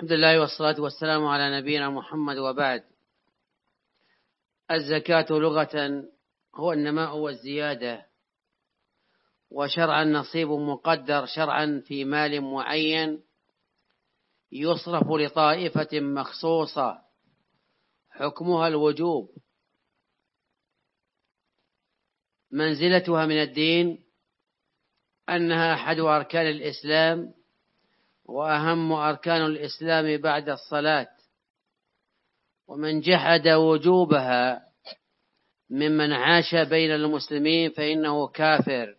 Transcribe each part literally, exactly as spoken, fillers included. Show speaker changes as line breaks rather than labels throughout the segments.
الحمد لله والصلاة والسلام على نبينا محمد، وبعد. الزكاة لغة هو النماء والزيادة، وشرعا نصيب مقدر شرعا في مال معين يصرف لطائفة مخصوصة حكمها الوجوب. منزلتها من الدين أنها أحد أركان الإسلام، وأهم أركان الإسلام بعد الصلاة، ومن جحد وجوبها ممن عاش بين المسلمين فإنه كافر،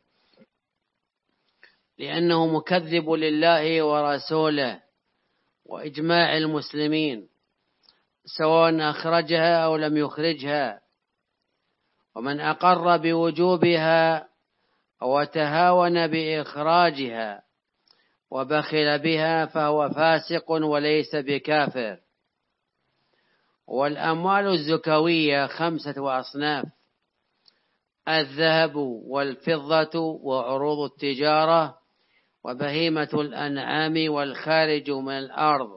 لأنه مكذب لله ورسوله وإجماع المسلمين، سواء أخرجها أو لم يخرجها. ومن أقر بوجوبها وتهاون بإخراجها وبخل بها فهو فاسق وليس بكافر. والأموال الزكوية خمسة أصناف: الذهب والفضة وعروض التجارة وبهيمة الأنعام والخارج من الأرض،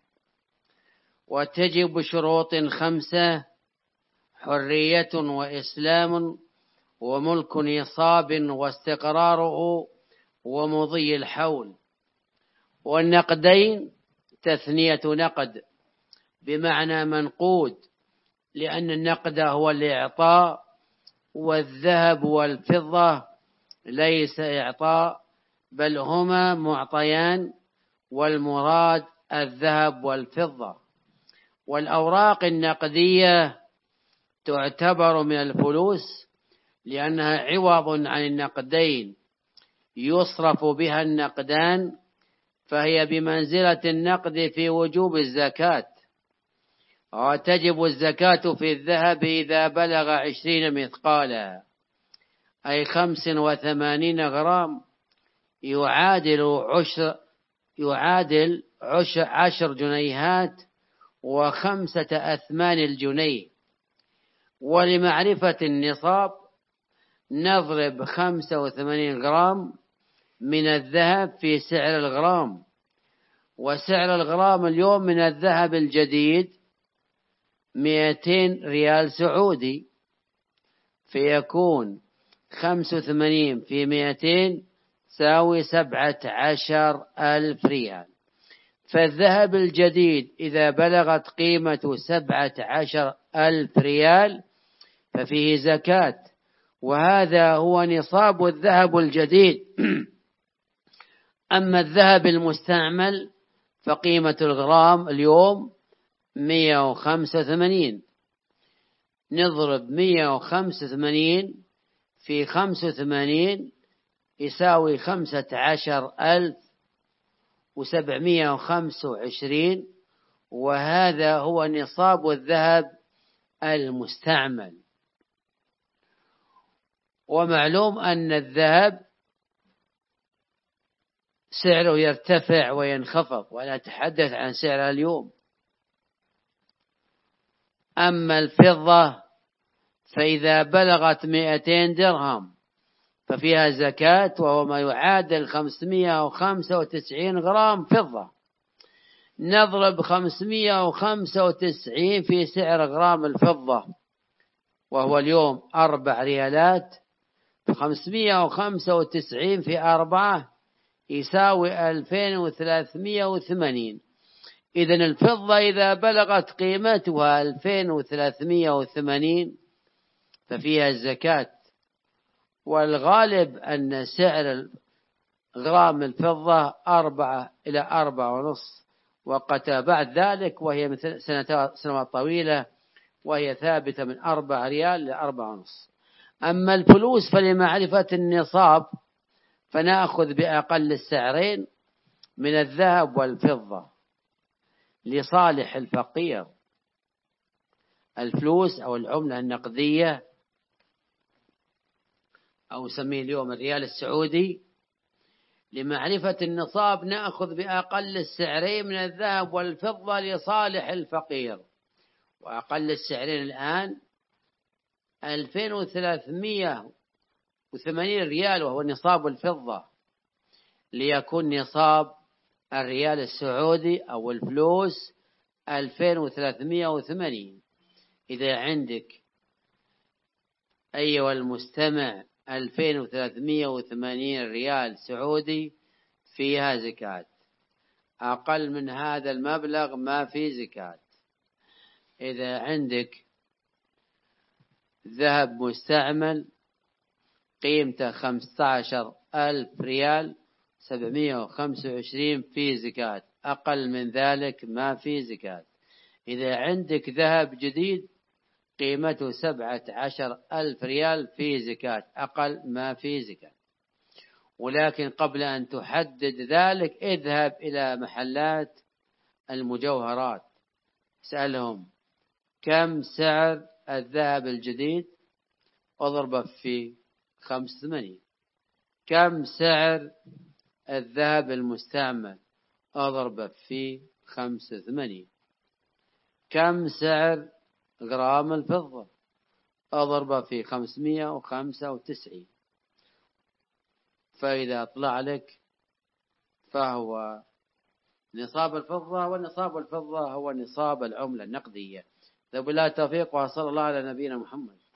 وتجب بشروط خمسة: حرية وإسلام وملك نصاب واستقراره ومضي الحول. والنقدين تثنية نقد بمعنى منقود، لأن النقد هو الإعطاء، والذهب والفضة ليس إعطاء بل هما معطيان، والمراد الذهب والفضة. والأوراق النقدية تعتبر من الفلوس لأنها عوض عن النقدين يصرف بها النقدان، فهي بمنزلة النقد في وجوب الزكاة. وتجب الزكاة في الذهب إذا بلغ عشرين مثقالا، أي خمس وثمانين غرام، يعادل عشر يعادل عشر, عشر جنيهات وخمسة أثمان الجنيه. ولمعرفة النصاب نضرب خمسة وثمانين غرام من الذهب في سعر الغرام، وسعر الغرام اليوم من الذهب الجديد مئتين ريال سعودي، فيكون خمسة وثمانين في مئتين تساوي سبعة عشر ألف ريال. فالذهب الجديد إذا بلغت قيمة سبعة عشر ألف ريال ففيه زكاة، وهذا هو نصاب الذهب الجديد. أما الذهب المستعمل فقيمة الغرام اليوم مئة وخمسة وثمانين، نضرب مئة وخمسة وثمانين في خمسة وثمانين يساوي خمسة عشر ألف وسبعمئة وخمسة وعشرين، وهذا هو نصاب الذهب المستعمل. ومعلوم أن الذهب سعره يرتفع وينخفض، ولا أتحدث عن سعره اليوم. أما الفضة فإذا بلغت مئتين درهم ففيها زكاة، وهو ما يعادل خمسمئة وخمسة وتسعين غرام فضة. نضرب خمسمئة وخمسة وتسعين في سعر غرام الفضة، وهو اليوم أربع ريالات، خمسمئة وخمسة وتسعين في أربعة يساوي ألفين وثلاثمئة وثمانين. إذن الفضة إذا بلغت قيمتها ألفين وثلاثمئة وثمانين ففيها الزكاة. والغالب أن سعر غرام الفضة أربعة إلى أربعة ونصف، وقت بعد ذلك وهي مثل سنوات طويلة وهي ثابتة من أربع ريال لأربعة ونصف. أما الفلوس فلمعرفة النصاب فنأخذ بأقل السعرين من الذهب والفضة لصالح الفقير. الفلوس أو العملة النقدية أو سميه اليوم الريال السعودي، لمعرفة النصاب نأخذ بأقل السعرين من الذهب والفضة لصالح الفقير. وأقل السعرين الآن ألفين وثلاثمئة وثمانين ريال، وهو نصاب الفضة، ليكون نصاب الريال السعودي أو الفلوس ألفين وثلاثمائة وثمانين. إذا عندك أيها المستمع ألفين وثلاثمائة وثمانين ريال سعودي فيها زكاة. أقل من هذا المبلغ ما في زكاة. إذا عندك ذهب مستعمل قيمته خمسة عشر ألف ريال سبعمائة وخمسة وعشرين في زكاة. أقل من ذلك ما في زكاة. إذا عندك ذهب جديد قيمته سبعة عشر ألف ريال في زكاة. أقل ما في زكاة. ولكن قبل أن تحدد ذلك اذهب إلى محلات المجوهرات، اسألهم كم سعر الذهب الجديد، اضربه في خمسة ثمانين. كم سعر الذهب المستعمل، اضربه في خمسة ثمانين. كم سعر غرام الفضة، اضربه في خمسمائة وخمسة وتسعين. فإذا طلع لك فهو نصاب الفضة، ونصاب الفضة هو نصاب العملة النقدية. وبالله التوفيق، وصلى الله على نبينا محمد.